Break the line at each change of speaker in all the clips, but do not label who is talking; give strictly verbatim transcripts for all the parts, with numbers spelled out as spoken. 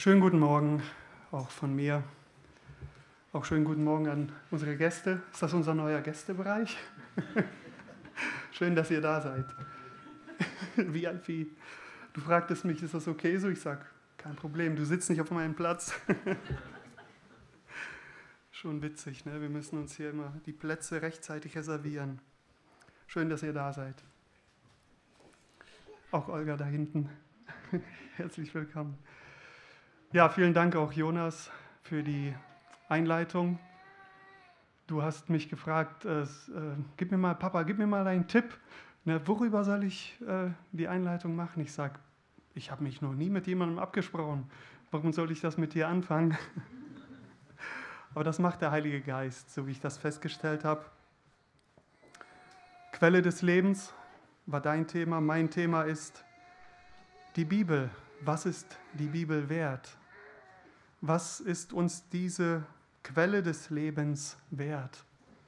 Schönen guten Morgen auch von mir. Auch schönen guten Morgen an unsere Gäste. Ist das unser neuer Gästebereich? Schön, dass ihr da seid. V I P. Du fragtest mich, ist das okay so? Ich sage, kein Problem, du sitzt nicht auf meinem Platz. Schon witzig, ne? Wir müssen uns hier immer die Plätze rechtzeitig reservieren. Schön, dass ihr da seid. Auch Olga da hinten. Herzlich willkommen. Ja, vielen Dank auch Jonas für die Einleitung. Du hast mich gefragt, äh, äh, gib mir mal, Papa, gib mir mal einen Tipp. Ne, worüber soll ich äh, die Einleitung machen? Ich sage, ich habe mich noch nie mit jemandem abgesprochen. Warum soll ich das mit dir anfangen? Aber das macht der Heilige Geist, so wie ich das festgestellt habe. Quelle des Lebens war dein Thema. Mein Thema ist die Bibel. Was ist die Bibel wert? Was ist uns diese Quelle des Lebens wert?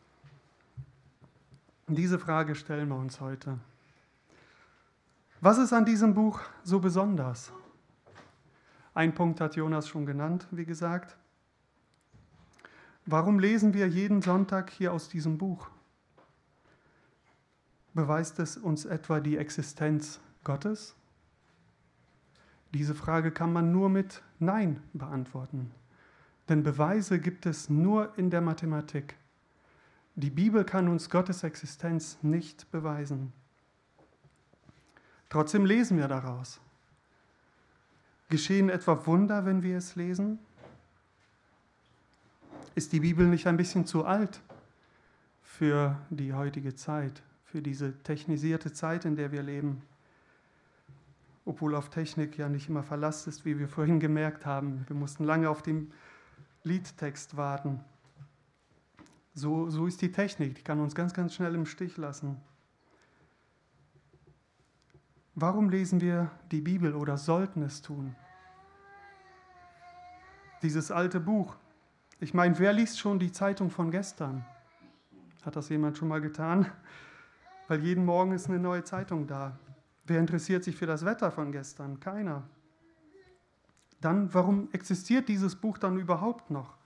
Diese Frage stellen wir uns heute. Was ist an diesem Buch so besonders? Ein Punkt hat Jonas schon genannt, wie gesagt. Warum lesen wir jeden Sonntag hier aus diesem Buch? Beweist es uns etwa die Existenz Gottes? Diese Frage kann man nur mit Nein beantworten. Denn Beweise gibt es nur in der Mathematik. Die Bibel kann uns Gottes Existenz nicht beweisen. Trotzdem lesen wir daraus. Geschehen etwa Wunder, wenn wir es lesen? Ist die Bibel nicht ein bisschen zu alt für die heutige Zeit, für diese technisierte Zeit, in der wir leben? Obwohl auf Technik ja nicht immer Verlass ist, wie wir vorhin gemerkt haben. Wir mussten lange auf den Liedtext warten. So, so ist die Technik, die kann uns ganz, ganz schnell im Stich lassen. Warum lesen wir die Bibel oder sollten es tun? Dieses alte Buch. Ich meine, wer liest schon die Zeitung von gestern? Hat das jemand schon mal getan? Weil jeden Morgen ist eine neue Zeitung da. Wer interessiert sich für das Wetter von gestern? Keiner. Dann, warum existiert dieses Buch dann überhaupt noch?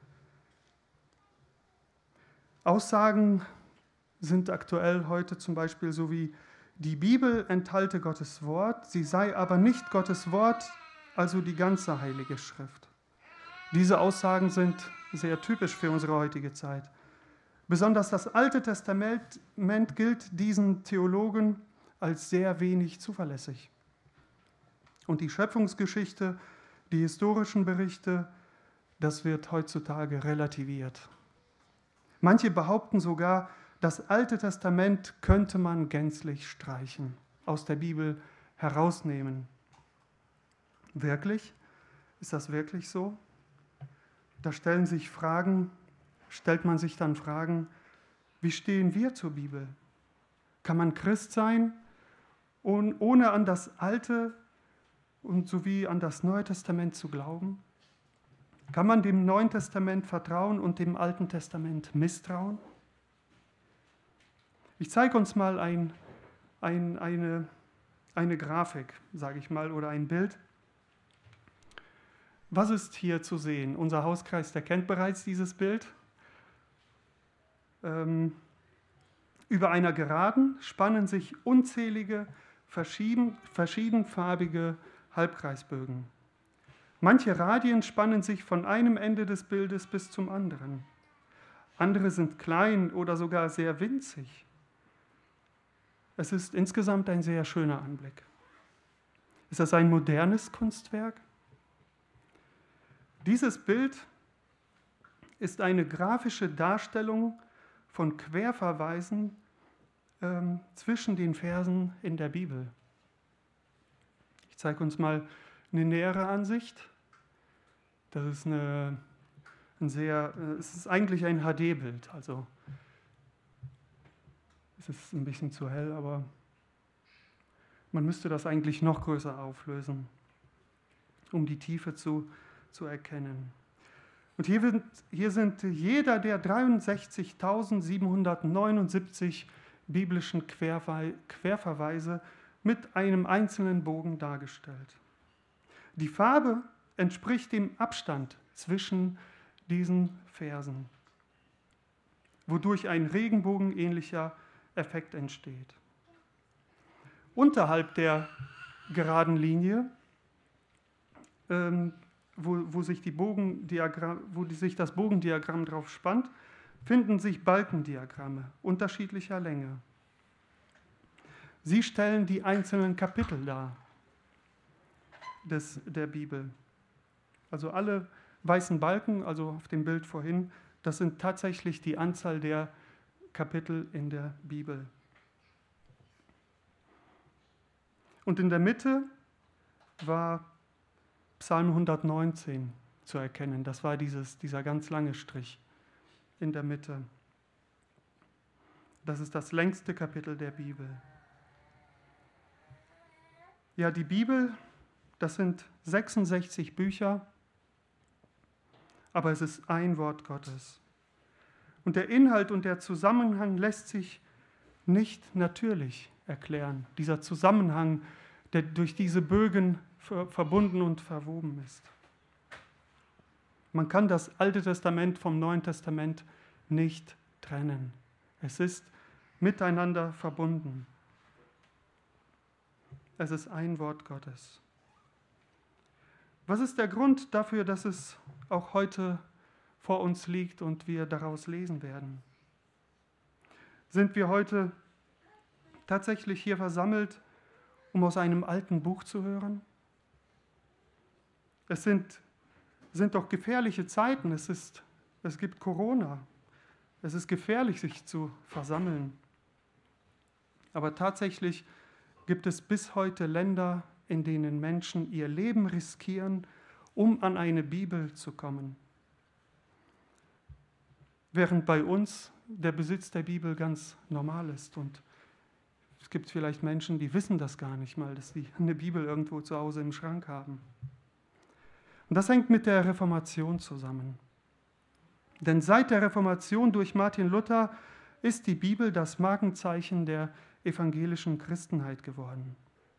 Aussagen sind aktuell heute zum Beispiel so wie, die Bibel enthalte Gottes Wort, sie sei aber nicht Gottes Wort, also die ganze Heilige Schrift. Diese Aussagen sind sehr typisch für unsere heutige Zeit. Besonders das Alte Testament gilt diesen Theologen als sehr wenig zuverlässig. Und die Schöpfungsgeschichte, die historischen Berichte, das wird heutzutage relativiert. Manche behaupten sogar, das Alte Testament könnte man gänzlich streichen, aus der Bibel herausnehmen. Wirklich? Ist das wirklich so? Da stellen sich Fragen, stellt man sich dann Fragen, wie stehen wir zur Bibel? Kann man Christ sein, und ohne an das Alte und sowie an das Neue Testament zu glauben? Kann man dem Neuen Testament vertrauen und dem Alten Testament misstrauen? Ich zeige uns mal ein, ein, eine, eine Grafik, sage ich mal, oder ein Bild. Was ist hier zu sehen? Unser Hauskreis, der kennt bereits dieses Bild. Ähm, über einer Geraden spannen sich unzählige verschieden, verschiedenfarbige Halbkreisbögen. Manche Radien spannen sich von einem Ende des Bildes bis zum anderen. Andere sind klein oder sogar sehr winzig. Es ist insgesamt ein sehr schöner Anblick. Ist das ein modernes Kunstwerk? Dieses Bild ist eine grafische Darstellung von Querverweisen ähm, zwischen den Versen in der Bibel. Ich zeige uns mal eine nähere Ansicht. Das ist eine, ein sehr, es ist eigentlich ein H D-Bild, also es ist ein bisschen zu hell, aber man müsste das eigentlich noch größer auflösen, um die Tiefe zu, zu erkennen. Und hier, wird, hier sind jeder der dreiundsechzigtausendsiebenhundertneunundsiebzig biblischen Querver- Querverweise mit einem einzelnen Bogen dargestellt. Die Farbe entspricht dem Abstand zwischen diesen Versen, wodurch ein regenbogenähnlicher Effekt entsteht. Unterhalb der geraden Linie, ähm, wo, wo, sich die Bogendiagramm, wo die, sich das Bogendiagramm drauf spannt, finden sich Balkendiagramme unterschiedlicher Länge. Sie stellen die einzelnen Kapitel dar des, der Bibel. Also alle weißen Balken, also auf dem Bild vorhin, das sind tatsächlich die Anzahl der Kapitel in der Bibel. Und in der Mitte war Psalm hundertneunzehn zu erkennen. Das war dieses, dieser ganz lange Strich in der Mitte. Das ist das längste Kapitel der Bibel. Ja, die Bibel, das sind sechsundsechzig Bücher, aber es ist ein Wort Gottes. Und der Inhalt und der Zusammenhang lässt sich nicht natürlich erklären. Dieser Zusammenhang, der durch diese Bögen verbunden und verwoben ist. Man kann das Alte Testament vom Neuen Testament nicht trennen. Es ist miteinander verbunden. Es ist ein Wort Gottes. Was ist der Grund dafür, dass es auch heute vor uns liegt und wir daraus lesen werden? Sind wir heute tatsächlich hier versammelt, um aus einem alten Buch zu hören? Es sind, sind doch gefährliche Zeiten. Es, ist, es gibt Corona. Es ist gefährlich, sich zu versammeln. Aber tatsächlich gibt es bis heute Länder, in denen Menschen ihr Leben riskieren, um an eine Bibel zu kommen. Während bei uns der Besitz der Bibel ganz normal ist. Und es gibt vielleicht Menschen, die wissen das gar nicht mal, dass sie eine Bibel irgendwo zu Hause im Schrank haben. Und das hängt mit der Reformation zusammen. Denn seit der Reformation durch Martin Luther ist die Bibel das Markenzeichen der evangelischen Christenheit geworden.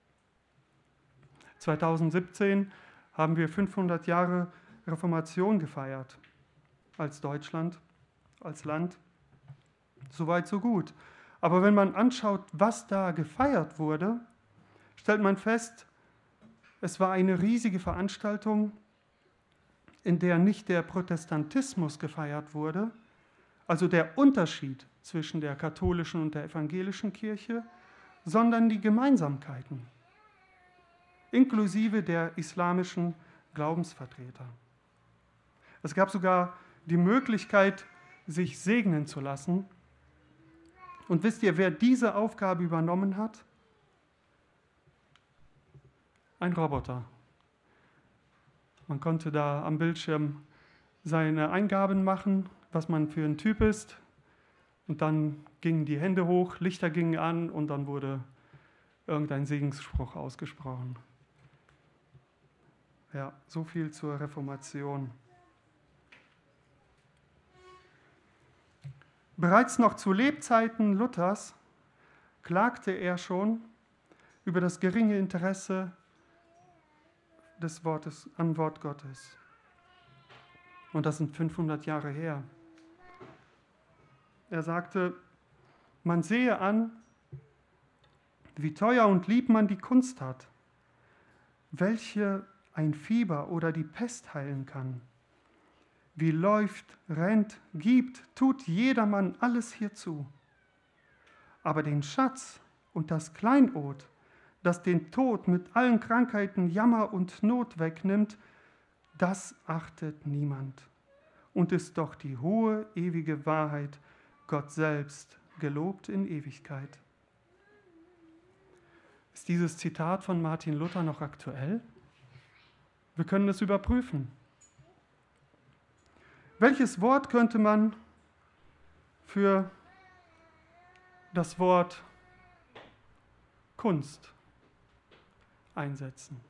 zweitausendsiebzehn haben wir fünfhundert Jahre Reformation gefeiert als Deutschland, als Land. Soweit, so gut. Aber wenn man anschaut, was da gefeiert wurde, stellt man fest, es war eine riesige Veranstaltung, in der nicht der Protestantismus gefeiert wurde, also der Unterschied zwischen der katholischen und der evangelischen Kirche, sondern die Gemeinsamkeiten, inklusive der islamischen Glaubensvertreter. Es gab sogar die Möglichkeit, sich segnen zu lassen. Und wisst ihr, wer diese Aufgabe übernommen hat? Ein Roboter. Man konnte da am Bildschirm seine Eingaben machen, was man für ein Typ ist. Und dann gingen die Hände hoch, Lichter gingen an und dann wurde irgendein Segensspruch ausgesprochen. Ja, so viel zur Reformation. Bereits noch zu Lebzeiten Luthers klagte er schon über das geringe Interesse des Wortes, am Wort Gottes. Und das sind fünfhundert Jahre her. Er sagte, man sehe an, wie teuer und lieb man die Kunst hat, welche ein Fieber oder die Pest heilen kann. Wie läuft, rennt, gibt, tut jedermann alles hierzu. Aber den Schatz und das Kleinod, das den Tod mit allen Krankheiten, Jammer und Not wegnimmt, das achtet niemand und ist doch die hohe, ewige Wahrheit, Gott selbst, gelobt in Ewigkeit. Ist dieses Zitat von Martin Luther noch aktuell? Wir können es überprüfen. Welches Wort könnte man für das Wort Kunst einsetzen?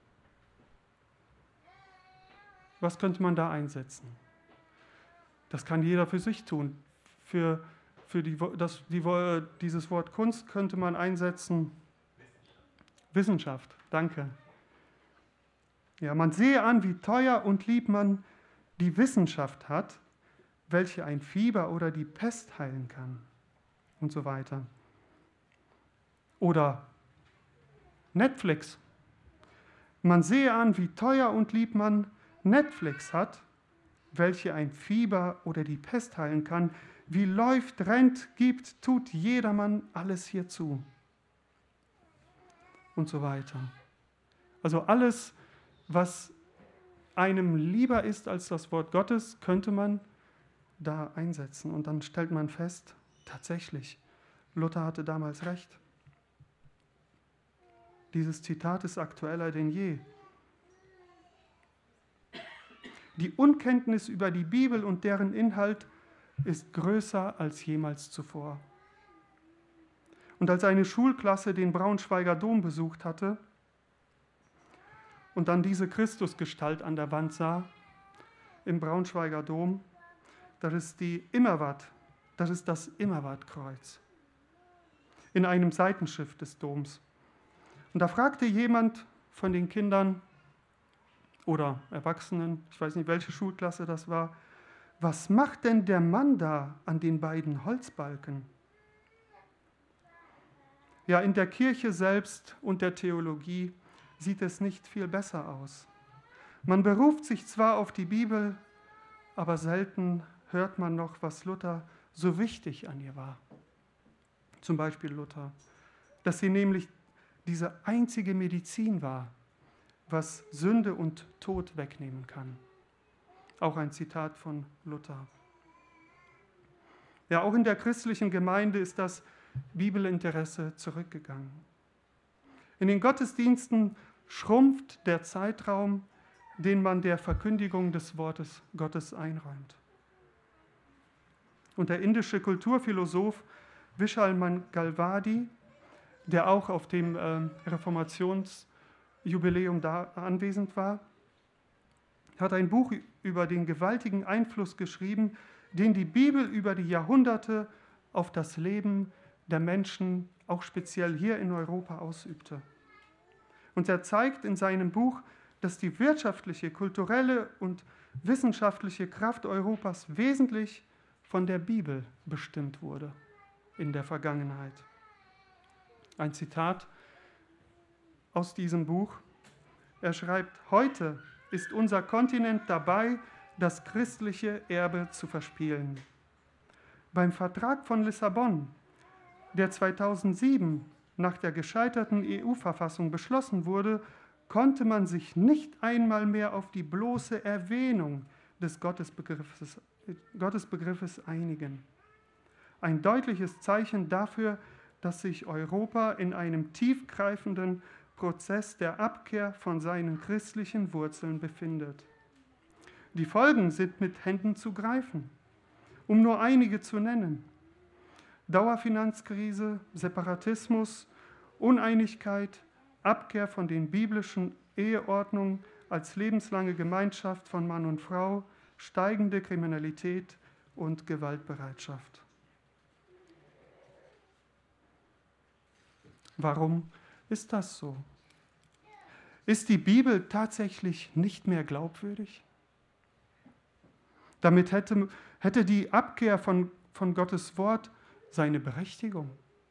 Was könnte man da einsetzen? Das kann jeder für sich tun. Für, für die, das, die, dieses Wort Kunst könnte man einsetzen Wissenschaft. Danke. Ja, man sehe an, wie teuer und lieb man die Wissenschaft hat, welche ein Fieber oder die Pest heilen kann und so weiter. Oder Netflix. Man sehe an, wie teuer und lieb man Netflix hat, welche ein Fieber oder die Pest heilen kann. Wie läuft, rennt, gibt, tut jedermann alles hierzu. Und so weiter. Also alles, was einem lieber ist als das Wort Gottes, könnte man da einsetzen. Und dann stellt man fest, tatsächlich, Luther hatte damals recht. Dieses Zitat ist aktueller denn je. Die Unkenntnis über die Bibel und deren Inhalt ist größer als jemals zuvor. Und als eine Schulklasse den Braunschweiger Dom besucht hatte und dann diese Christusgestalt an der Wand sah, im Braunschweiger Dom, das ist die Immerwatt, das ist das Immerwattkreuz in einem Seitenschiff des Doms. Und da fragte jemand von den Kindern oder Erwachsenen, ich weiß nicht, welche Schulklasse das war, was macht denn der Mann da an den beiden Holzbalken? Ja, in der Kirche selbst und der Theologie sieht es nicht viel besser aus. Man beruft sich zwar auf die Bibel, aber selten hört man noch, was Luther so wichtig an ihr war. Zum Beispiel Luther, dass sie nämlich diese einzige Medizin war, was Sünde und Tod wegnehmen kann. Auch ein Zitat von Luther. Ja, auch in der christlichen Gemeinde ist das Bibelinteresse zurückgegangen. In den Gottesdiensten schrumpft der Zeitraum, den man der Verkündigung des Wortes Gottes einräumt. Und der indische Kulturphilosoph Vishal Mangalwadi, der auch auf dem äh, Reformationsjubiläum da anwesend war, hat ein Buch über den gewaltigen Einfluss geschrieben, den die Bibel über die Jahrhunderte auf das Leben der Menschen, auch speziell hier in Europa, ausübte. Und er zeigt in seinem Buch, dass die wirtschaftliche, kulturelle und wissenschaftliche Kraft Europas wesentlich von der Bibel bestimmt wurde in der Vergangenheit. Ein Zitat aus diesem Buch. Er schreibt, heute ist unser Kontinent dabei, das christliche Erbe zu verspielen. Beim Vertrag von Lissabon, der zweitausendsieben nach der gescheiterten E U-Verfassung beschlossen wurde, konnte man sich nicht einmal mehr auf die bloße Erwähnung des Gottesbegriffes, Gottesbegriffes einigen. Ein deutliches Zeichen dafür, dass sich Europa in einem tiefgreifenden Prozess der Abkehr von seinen christlichen Wurzeln befindet. Die Folgen sind mit Händen zu greifen, um nur einige zu nennen. Dauerfinanzkrise, Separatismus, Uneinigkeit, Abkehr von den biblischen Eheordnungen als lebenslange Gemeinschaft von Mann und Frau, steigende Kriminalität und Gewaltbereitschaft. Warum ist das so? Ist die Bibel tatsächlich nicht mehr glaubwürdig? Damit hätte, hätte die Abkehr von, von Gottes Wort seine Berechtigung.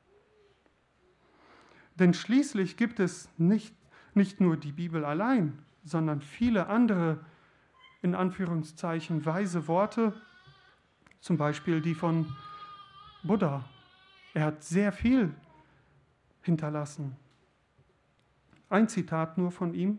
Denn schließlich gibt es nicht, nicht nur die Bibel allein, sondern viele andere, in Anführungszeichen, weise Worte, zum Beispiel die von Buddha. Er hat sehr viel hinterlassen. Ein Zitat nur von ihm.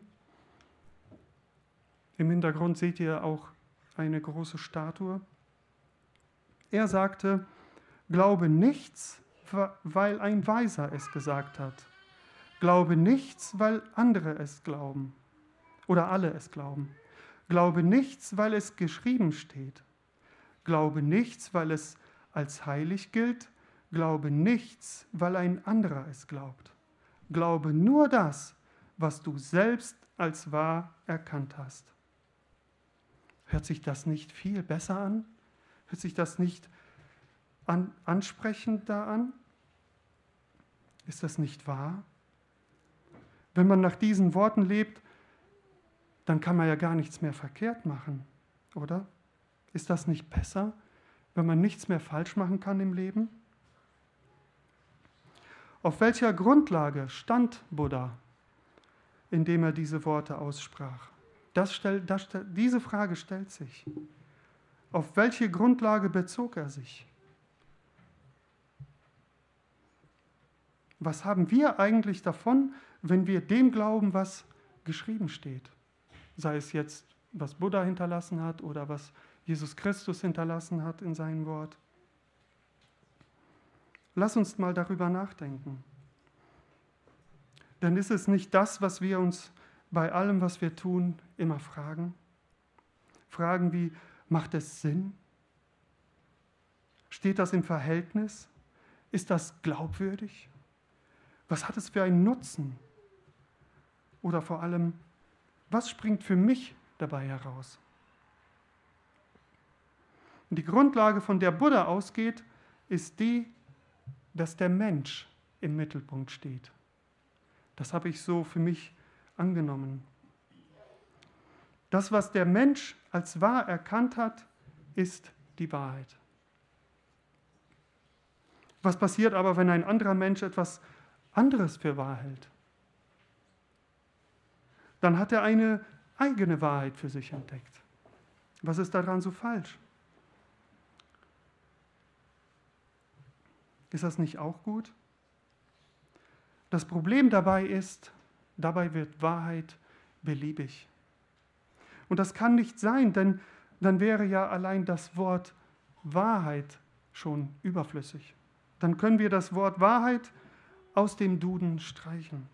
Im Hintergrund seht ihr auch eine große Statue. Er sagte, glaube nichts, weil ein Weiser es gesagt hat. Glaube nichts, weil andere es glauben oder alle es glauben. Glaube nichts, weil es geschrieben steht. Glaube nichts, weil es als heilig gilt. Glaube nichts, weil ein anderer es glaubt. Glaube nur das, was du selbst als wahr erkannt hast. Hört sich das nicht viel besser an? Hört sich das nicht an, ansprechend da an? Ist das nicht wahr? Wenn man nach diesen Worten lebt, dann kann man ja gar nichts mehr verkehrt machen, oder? Ist das nicht besser, wenn man nichts mehr falsch machen kann im Leben? Auf welcher Grundlage stand Buddha, indem er diese Worte aussprach? Das stell, das, diese Frage stellt sich. Auf welche Grundlage bezog er sich? Was haben wir eigentlich davon, wenn wir dem glauben, was geschrieben steht? Sei es jetzt, was Buddha hinterlassen hat oder was Jesus Christus hinterlassen hat in seinem Wort. Lass uns mal darüber nachdenken. Denn ist es nicht das, was wir uns bei allem, was wir tun, immer fragen? Fragen wie, macht es Sinn? Steht das im Verhältnis? Ist das glaubwürdig? Was hat es für einen Nutzen? Oder vor allem, was springt für mich dabei heraus? Und die Grundlage, von der Buddha ausgeht, ist die, dass der Mensch im Mittelpunkt steht. Das habe ich so für mich angenommen. Das, was der Mensch als wahr erkannt hat, ist die Wahrheit. Was passiert aber, wenn ein anderer Mensch etwas anderes für wahr hält? Dann hat er eine eigene Wahrheit für sich entdeckt. Was ist daran so falsch? Ist das nicht auch gut? Das Problem dabei ist, dabei wird Wahrheit beliebig. Und das kann nicht sein, denn dann wäre ja allein das Wort Wahrheit schon überflüssig. Dann können wir das Wort Wahrheit aus dem Duden streichen.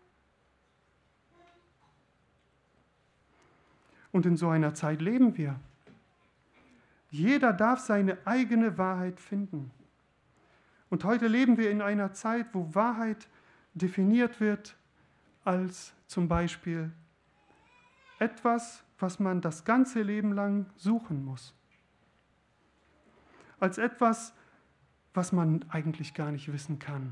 Und in so einer Zeit leben wir. Jeder darf seine eigene Wahrheit finden. Und heute leben wir in einer Zeit, wo Wahrheit definiert wird als zum Beispiel etwas, was man das ganze Leben lang suchen muss. Als etwas, was man eigentlich gar nicht wissen kann.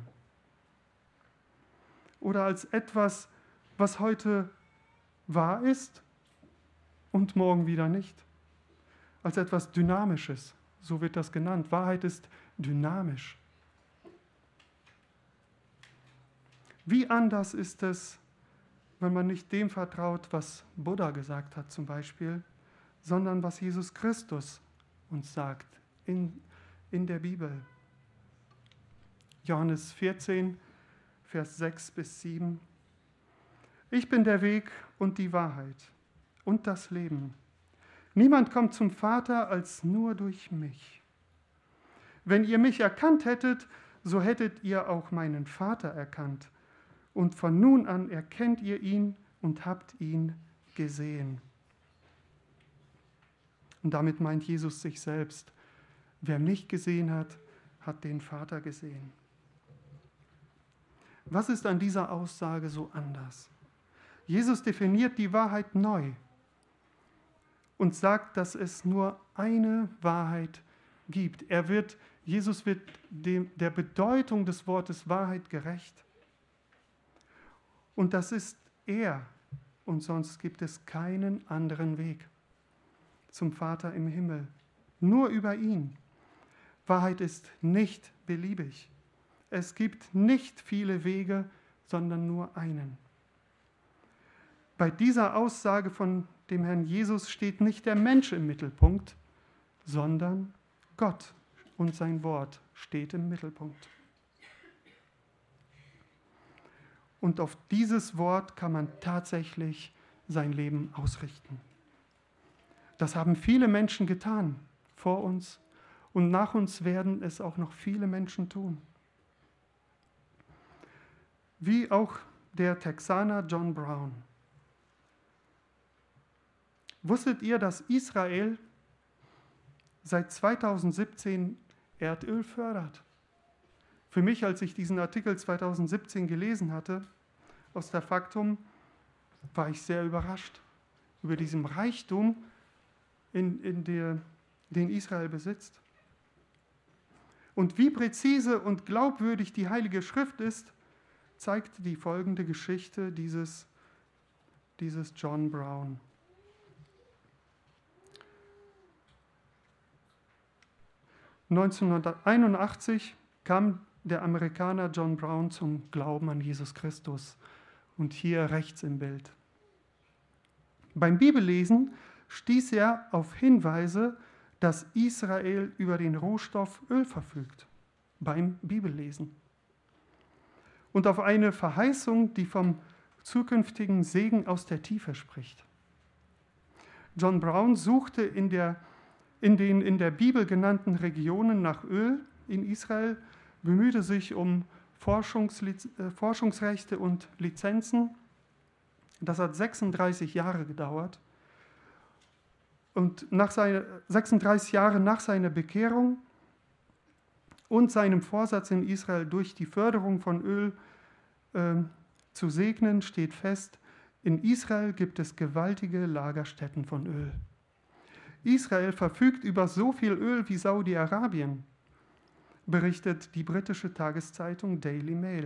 Oder als etwas, was heute wahr ist und morgen wieder nicht. Als etwas Dynamisches, so wird das genannt. Wahrheit ist dynamisch. Wie anders ist es, wenn man nicht dem vertraut, was Buddha gesagt hat zum Beispiel, sondern was Jesus Christus uns sagt in, in der Bibel. Johannes vierzehn, Vers sechs bis sieben. Ich bin der Weg und die Wahrheit und das Leben. Niemand kommt zum Vater als nur durch mich. Wenn ihr mich erkannt hättet, so hättet ihr auch meinen Vater erkannt. Und von nun an erkennt ihr ihn und habt ihn gesehen. Und damit meint Jesus sich selbst. Wer mich gesehen hat, hat den Vater gesehen. Was ist an dieser Aussage so anders? Jesus definiert die Wahrheit neu und sagt, dass es nur eine Wahrheit gibt. Er wird, Jesus wird dem, der Bedeutung des Wortes Wahrheit gerecht. Und das ist er. Und sonst gibt es keinen anderen Weg zum Vater im Himmel. Nur über ihn. Wahrheit ist nicht beliebig. Es gibt nicht viele Wege, sondern nur einen. Bei dieser Aussage von dem Herrn Jesus steht nicht der Mensch im Mittelpunkt, sondern Gott und sein Wort steht im Mittelpunkt. Und auf dieses Wort kann man tatsächlich sein Leben ausrichten. Das haben viele Menschen getan, vor uns, und nach uns werden es auch noch viele Menschen tun. Wie auch der Texaner John Brown. Wusstet ihr, dass Israel seit zweitausendsiebzehn Erdöl fördert? Für mich, als ich diesen Artikel zweitausendsiebzehn gelesen hatte, aus der Faktum, war ich sehr überrascht über diesen Reichtum, in, in der, den Israel besitzt. Und wie präzise und glaubwürdig die Heilige Schrift ist, zeigt die folgende Geschichte dieses, dieses John Brown. neunzehnhunderteinundachtzig kam der Amerikaner John Brown zum Glauben an Jesus Christus. Und hier rechts im Bild. Beim Bibellesen stieß er auf Hinweise, dass Israel über den Rohstoff Öl verfügt. Beim Bibellesen. Und auf eine Verheißung, die vom zukünftigen Segen aus der Tiefe spricht. John Brown suchte in, der, in den in der Bibel genannten Regionen nach Öl in Israel, bemühte sich um Forschungsliz- äh, Forschungsrechte und Lizenzen. Das hat sechsunddreißig Jahre gedauert. Und nach seine, sechsunddreißig Jahre nach seiner Bekehrung und seinem Vorsatz in Israel durch die Förderung von Öl äh, zu segnen, steht fest, in Israel gibt es gewaltige Lagerstätten von Öl. Israel verfügt über so viel Öl wie Saudi-Arabien, berichtet die britische Tageszeitung Daily Mail.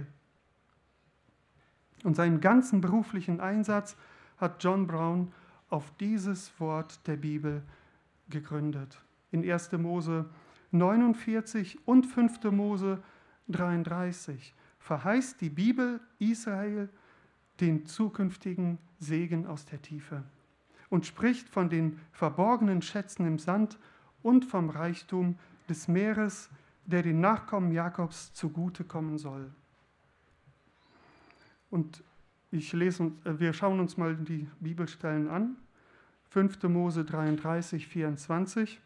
Und seinen ganzen beruflichen Einsatz hat John Brown auf dieses Wort der Bibel gegründet. In erster Mose neunundvierzig und fünfter Mose dreiunddreißig verheißt die Bibel Israel den zukünftigen Segen aus der Tiefe und spricht von den verborgenen Schätzen im Sand und vom Reichtum des Meeres, der den Nachkommen Jakobs zugutekommen soll. Und ich lese, wir schauen uns mal die Bibelstellen an. fünfter Mose dreiunddreißig, vierundzwanzig.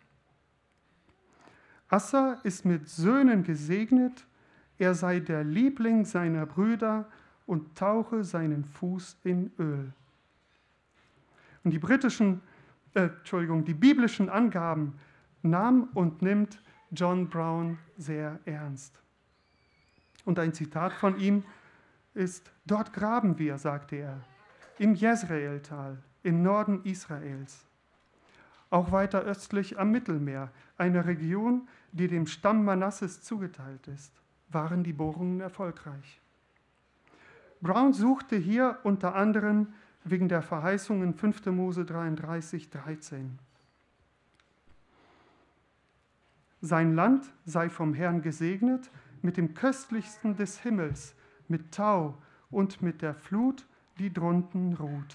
Assa ist mit Söhnen gesegnet, er sei der Liebling seiner Brüder und tauche seinen Fuß in Öl. Und die britischen, äh, Entschuldigung, die biblischen Angaben nahm und nimmt John Brown sehr ernst. Und ein Zitat von ihm ist: Dort graben wir, sagte er, im Jezreeltal, im Norden Israels. Auch weiter östlich am Mittelmeer, eine Region, die dem Stamm Manasses zugeteilt ist, waren die Bohrungen erfolgreich. Brown suchte hier unter anderem wegen der Verheißung in fünfter Mose dreiunddreißig, dreizehn. Sein Land sei vom Herrn gesegnet mit dem köstlichsten des Himmels, mit Tau und mit der Flut, die drunten ruht.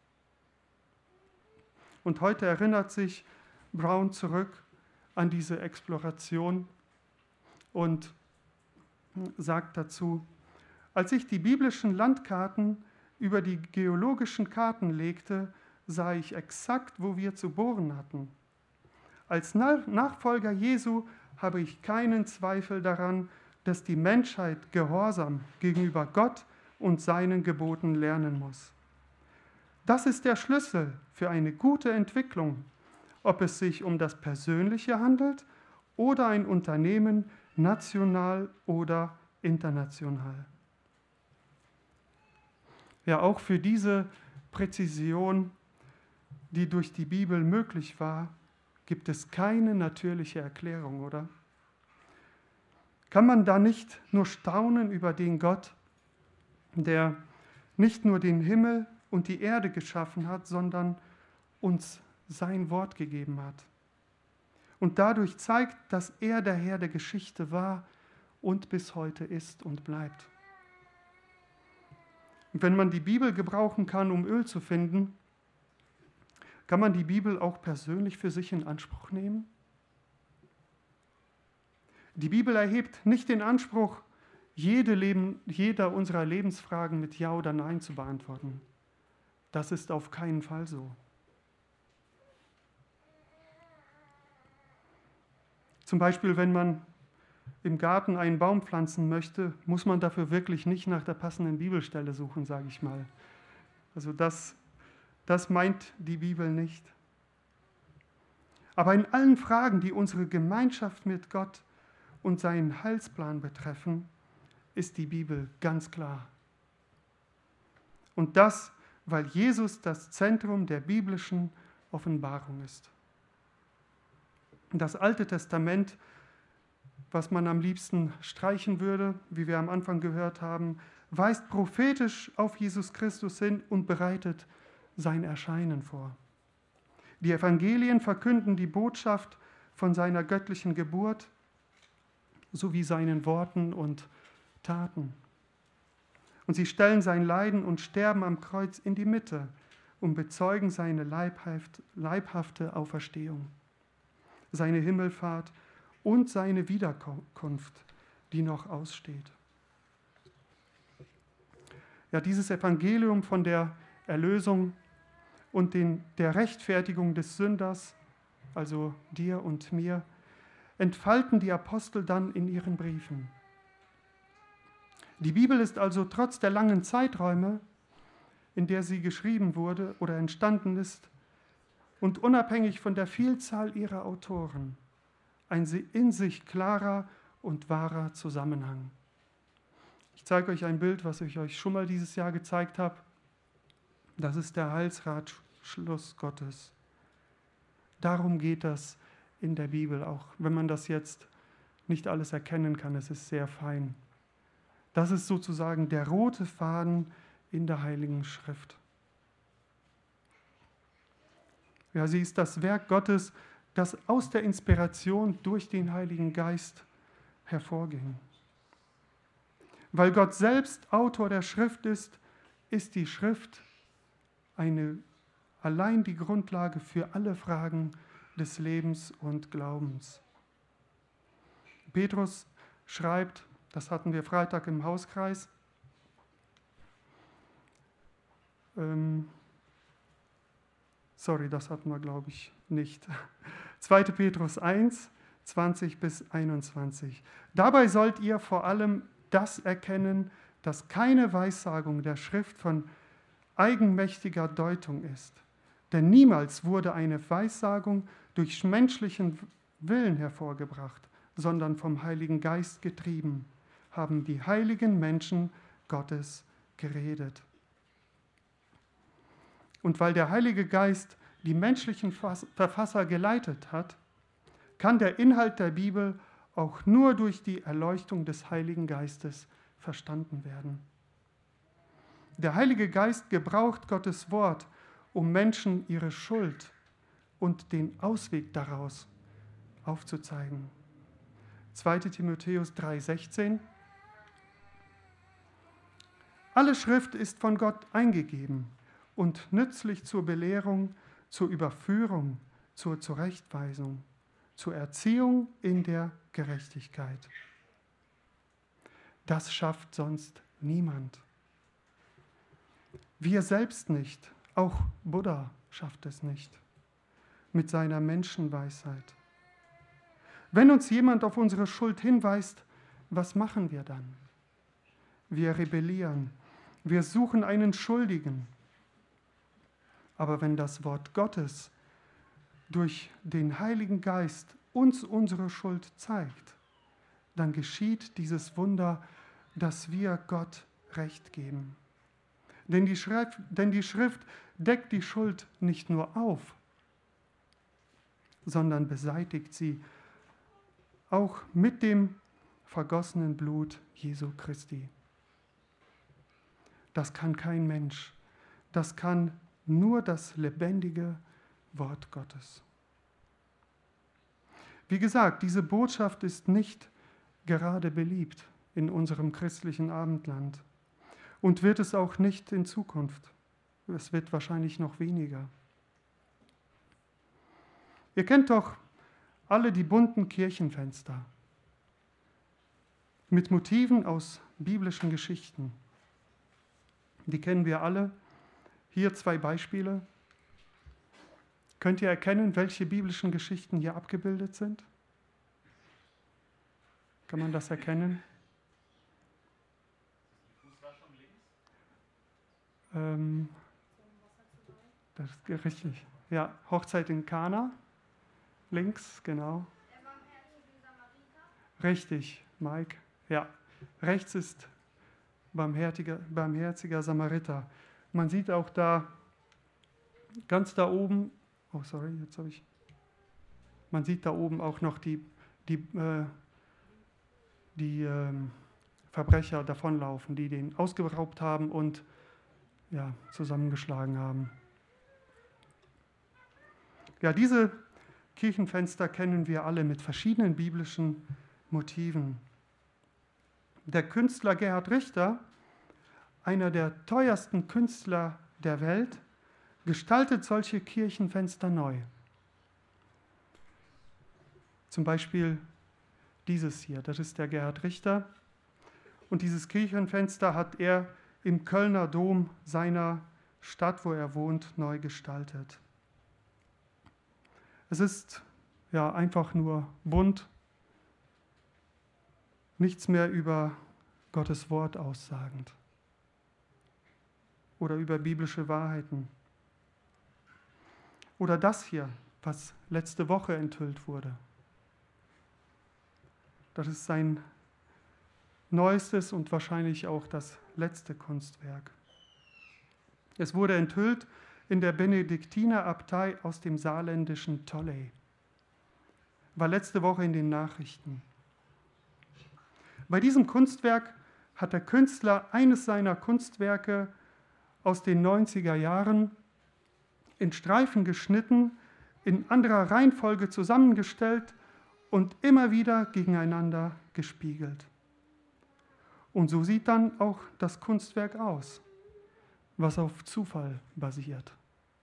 Und heute erinnert sich Brown zurück an diese Exploration und sagt dazu: Als ich die biblischen Landkarten über die geologischen Karten legte, sah ich exakt, wo wir zu bohren hatten. Als Nachfolger Jesu habe ich keinen Zweifel daran, dass die Menschheit Gehorsam gegenüber Gott und seinen Geboten lernen muss. Das ist der Schlüssel für eine gute Entwicklung, ob es sich um das Persönliche handelt oder ein Unternehmen, national oder international. Ja, auch für diese Präzision, die durch die Bibel möglich war, gibt es keine natürliche Erklärung, oder? Kann man da nicht nur staunen über den Gott, der nicht nur den Himmel und die Erde geschaffen hat, sondern uns sein Wort gegeben hat und dadurch zeigt, dass er der Herr der Geschichte war und bis heute ist und bleibt. Und wenn man die Bibel gebrauchen kann, um Öl zu finden, kann man die Bibel auch persönlich für sich in Anspruch nehmen? Die Bibel erhebt nicht den Anspruch, jede Leben, jeder unserer Lebensfragen mit Ja oder Nein zu beantworten. Das ist auf keinen Fall so. Zum Beispiel, wenn man im Garten einen Baum pflanzen möchte, muss man dafür wirklich nicht nach der passenden Bibelstelle suchen, sage ich mal. Also das, das meint die Bibel nicht. Aber in allen Fragen, die unsere Gemeinschaft mit Gott und seinen Heilsplan betreffen, ist die Bibel ganz klar. Und das, weil Jesus das Zentrum der biblischen Offenbarung ist. Das Alte Testament, was man am liebsten streichen würde, wie wir am Anfang gehört haben, weist prophetisch auf Jesus Christus hin und bereitet sein Erscheinen vor. Die Evangelien verkünden die Botschaft von seiner göttlichen Geburt, sowie seinen Worten und Taten. Und sie stellen sein Leiden und Sterben am Kreuz in die Mitte und bezeugen seine leibhaft, leibhafte Auferstehung, seine Himmelfahrt und seine Wiederkunft, die noch aussteht. Ja, dieses Evangelium von der Erlösung und den, der Rechtfertigung des Sünders, also dir und mir, entfalten die Apostel dann in ihren Briefen. Die Bibel ist also trotz der langen Zeiträume, in der sie geschrieben wurde oder entstanden ist, und unabhängig von der Vielzahl ihrer Autoren, ein in sich klarer und wahrer Zusammenhang. Ich zeige euch ein Bild, was ich euch schon mal dieses Jahr gezeigt habe. Das ist der Heilsratschluss Gottes. Darum geht das in der Bibel, auch wenn man das jetzt nicht alles erkennen kann. Es ist sehr fein. Das ist sozusagen der rote Faden in der Heiligen Schrift. Ja, sie ist das Werk Gottes, das aus der Inspiration durch den Heiligen Geist hervorging. Weil Gott selbst Autor der Schrift ist, ist die Schrift eine, allein die Grundlage für alle Fragen des Lebens und Glaubens. Petrus schreibt, das hatten wir Freitag im Hauskreis, ähm, sorry, das hatten wir, glaube ich, nicht. zweiter Petrus eins, zwanzig bis einundzwanzig. Dabei sollt ihr vor allem das erkennen, dass keine Weissagung der Schrift von eigenmächtiger Deutung ist. Denn niemals wurde eine Weissagung durch menschlichen Willen hervorgebracht, sondern vom Heiligen Geist getrieben, haben die heiligen Menschen Gottes geredet. Und weil der Heilige Geist die menschlichen Verfasser geleitet hat, kann der Inhalt der Bibel auch nur durch die Erleuchtung des Heiligen Geistes verstanden werden. Der Heilige Geist gebraucht Gottes Wort, um Menschen ihre Schuld und den Ausweg daraus aufzuzeigen. zweiter Timotheus drei sechzehn. Alle Schrift ist von Gott eingegeben und nützlich zur Belehrung, zur Überführung, zur Zurechtweisung, zur Erziehung in der Gerechtigkeit. Das schafft sonst niemand. Wir selbst nicht, auch Buddha schafft es nicht, mit seiner Menschenweisheit. Wenn uns jemand auf unsere Schuld hinweist, was machen wir dann? Wir rebellieren, wir suchen einen Schuldigen. Aber wenn das Wort Gottes durch den Heiligen Geist uns unsere Schuld zeigt, dann geschieht dieses Wunder, dass wir Gott Recht geben. Denn die Schrift, denn die Schrift deckt die Schuld nicht nur auf, sondern beseitigt sie auch mit dem vergossenen Blut Jesu Christi. Das kann kein Mensch, das kann nur das lebendige Wort Gottes. Wie gesagt, diese Botschaft ist nicht gerade beliebt in unserem christlichen Abendland und wird es auch nicht in Zukunft. Es wird wahrscheinlich noch weniger. Ihr kennt doch alle die bunten Kirchenfenster mit Motiven aus biblischen Geschichten. Die kennen wir alle. Hier zwei Beispiele. Könnt ihr erkennen, welche biblischen Geschichten hier abgebildet sind? Kann man das erkennen? Ähm, das ist richtig. Ja, Hochzeit in Kana. Links, genau. Der barmherzige Samariter. Richtig, Mike. Ja, rechts ist barmherziger, barmherziger Samariter. Man sieht auch da, ganz da oben, oh sorry, jetzt habe ich, man sieht da oben auch noch die, die, äh, die äh, Verbrecher davonlaufen, die den ausgeraubt haben und ja, zusammengeschlagen haben. Ja, diese Kirchenfenster kennen wir alle mit verschiedenen biblischen Motiven. Der Künstler Gerhard Richter, einer der teuersten Künstler der Welt, gestaltet solche Kirchenfenster neu. Zum Beispiel dieses hier, das ist der Gerhard Richter. Und dieses Kirchenfenster hat er im Kölner Dom seiner Stadt, wo er wohnt, neu gestaltet. Es ist ja einfach nur bunt, nichts mehr über Gottes Wort aussagend oder über biblische Wahrheiten. Oder das hier, was letzte Woche enthüllt wurde. Das ist sein neuestes und wahrscheinlich auch das letzte Kunstwerk. Es wurde enthüllt in der Benediktinerabtei aus dem saarländischen Tolley. War letzte Woche in den Nachrichten. Bei diesem Kunstwerk hat der Künstler eines seiner Kunstwerke aus den neunziger Jahren in Streifen geschnitten, in anderer Reihenfolge zusammengestellt und immer wieder gegeneinander gespiegelt. Und so sieht dann auch das Kunstwerk aus, was auf Zufall basiert.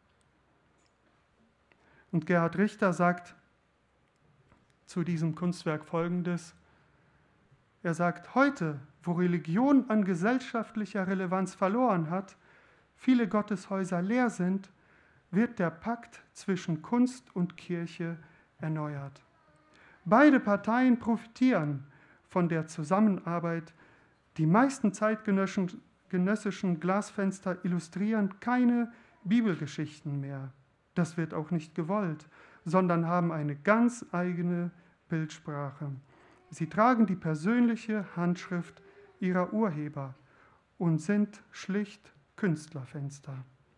Und Gerhard Richter sagt zu diesem Kunstwerk Folgendes. Er sagt, heute, wo Religion an gesellschaftlicher Relevanz verloren hat, viele Gotteshäuser leer sind, wird der Pakt zwischen Kunst und Kirche erneuert. Beide Parteien profitieren von der Zusammenarbeit. Die meisten zeitgenössischen Glasfenster illustrieren keine Bibelgeschichten mehr. Das wird auch nicht gewollt, sondern haben eine ganz eigene Bildsprache. Sie tragen die persönliche Handschrift ihrer Urheber und sind schlicht Künstlerfenster.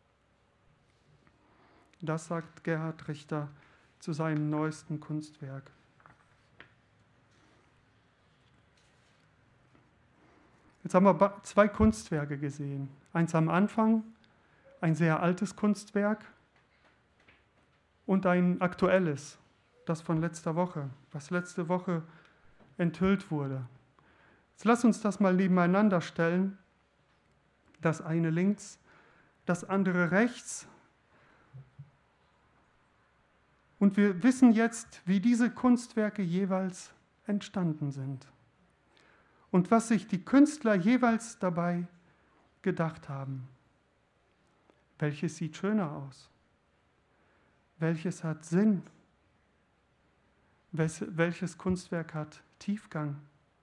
Das sagt Gerhard Richter zu seinem neuesten Kunstwerk. Jetzt haben wir zwei Kunstwerke gesehen. Eins am Anfang, ein sehr altes Kunstwerk und ein aktuelles, das von letzter Woche, was letzte Woche enthüllt wurde. Jetzt lass uns das mal nebeneinander stellen. Das eine links, das andere rechts. Und wir wissen jetzt, wie diese Kunstwerke jeweils entstanden sind und was sich die Künstler jeweils dabei gedacht haben. Welches sieht schöner aus? Welches hat Sinn? Welches Kunstwerk hat Tiefgang?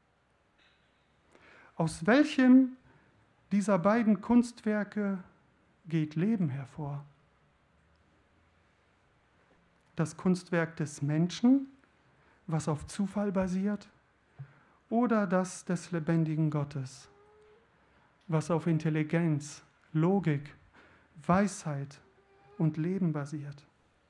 Aus welchem dieser beiden Kunstwerke geht Leben hervor? Das Kunstwerk des Menschen, was auf Zufall basiert, oder das des lebendigen Gottes, was auf Intelligenz, Logik, Weisheit und Leben basiert?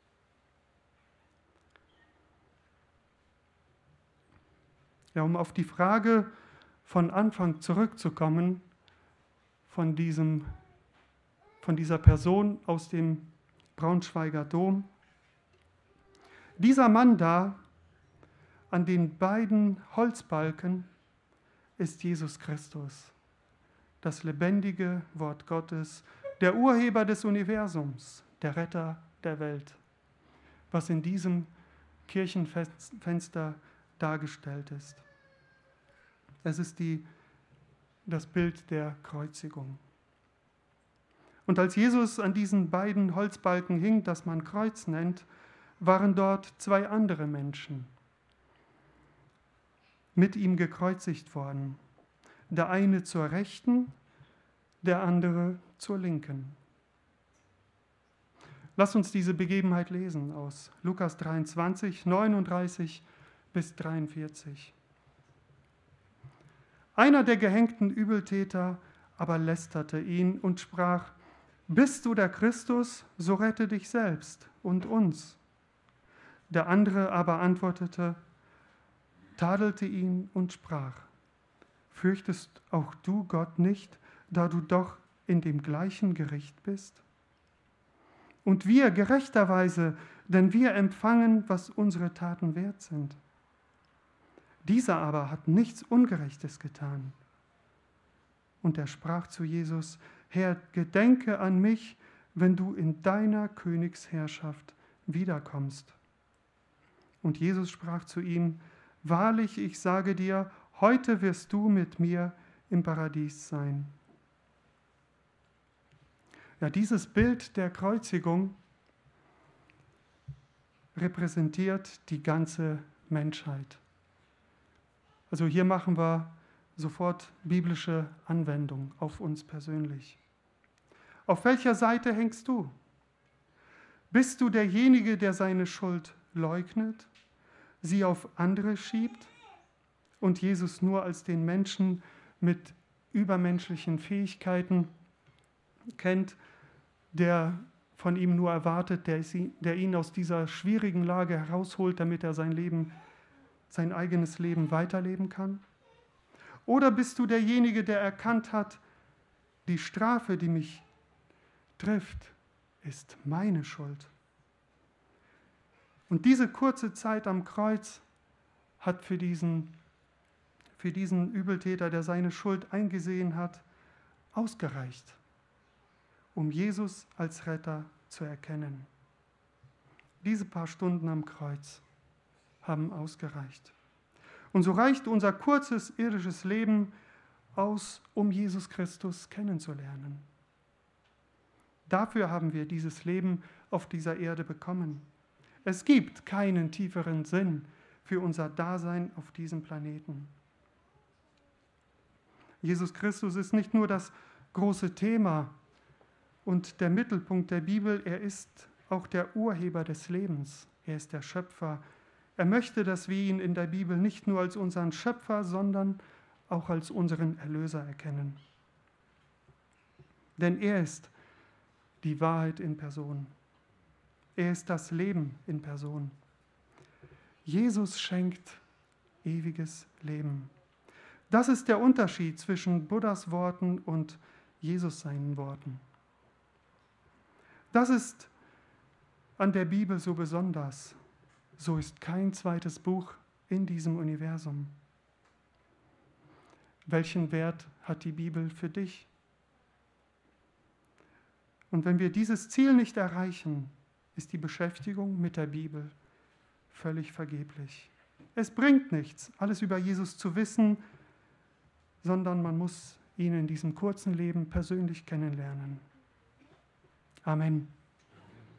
Ja, um auf die Frage von Anfang zurückzukommen, von, diesem, von dieser Person aus dem Braunschweiger Dom. Dieser Mann da, an den beiden Holzbalken, ist Jesus Christus, das lebendige Wort Gottes, der Urheber des Universums, der Retter der Welt, was in diesem Kirchenfenster dargestellt ist. Es ist die, das Bild der Kreuzigung. Und als Jesus an diesen beiden Holzbalken hing, das man Kreuz nennt, waren dort zwei andere Menschen mit ihm gekreuzigt worden. Der eine zur Rechten, der andere zur Linken. Lass uns diese Begebenheit lesen aus Lukas dreiundzwanzig, neununddreißig bis dreiundvierzig. Einer der gehängten Übeltäter aber lästerte ihn und sprach: Bist du der Christus, so rette dich selbst und uns. Der andere aber antwortete, tadelte ihn und sprach: Fürchtest auch du Gott nicht, da du doch in dem gleichen Gericht bist? Und wir gerechterweise, denn wir empfangen, was unsere Taten wert sind. Dieser aber hat nichts Ungerechtes getan. Und er sprach zu Jesus: Herr, gedenke an mich, wenn du in deiner Königsherrschaft wiederkommst. Und Jesus sprach zu ihm: Wahrlich, ich sage dir, heute wirst du mit mir im Paradies sein. Ja, dieses Bild der Kreuzigung repräsentiert die ganze Menschheit. Also hier machen wir sofort biblische Anwendung auf uns persönlich. Auf welcher Seite hängst du? Bist du derjenige, der seine Schuld leugnet, sie auf andere schiebt und Jesus nur als den Menschen mit übermenschlichen Fähigkeiten kennt, der von ihm nur erwartet, der, sie, der ihn aus dieser schwierigen Lage herausholt, damit er sein Leben, sein eigenes Leben weiterleben kann? Oder bist du derjenige, der erkannt hat, die Strafe, die mich trifft, ist meine Schuld? Und diese kurze Zeit am Kreuz hat für diesen, für diesen Übeltäter, der seine Schuld eingesehen hat, ausgereicht, um Jesus als Retter zu erkennen. Diese paar Stunden am Kreuz haben ausgereicht. Und so reicht unser kurzes irdisches Leben aus, um Jesus Christus kennenzulernen. Dafür haben wir dieses Leben auf dieser Erde bekommen. Es gibt keinen tieferen Sinn für unser Dasein auf diesem Planeten. Jesus Christus ist nicht nur das große Thema und der Mittelpunkt der Bibel, er ist auch der Urheber des Lebens. Er ist der Schöpfer. Er möchte, dass wir ihn in der Bibel nicht nur als unseren Schöpfer, sondern auch als unseren Erlöser erkennen. Denn er ist die Wahrheit in Person. Er ist das Leben in Person. Jesus schenkt ewiges Leben. Das ist der Unterschied zwischen Buddhas Worten und Jesus seinen Worten. Das ist an der Bibel so besonders. So ist kein zweites Buch in diesem Universum. Welchen Wert hat die Bibel für dich? Und wenn wir dieses Ziel nicht erreichen, ist die Beschäftigung mit der Bibel völlig vergeblich. Es bringt nichts, alles über Jesus zu wissen, sondern man muss ihn in diesem kurzen Leben persönlich kennenlernen. Amen.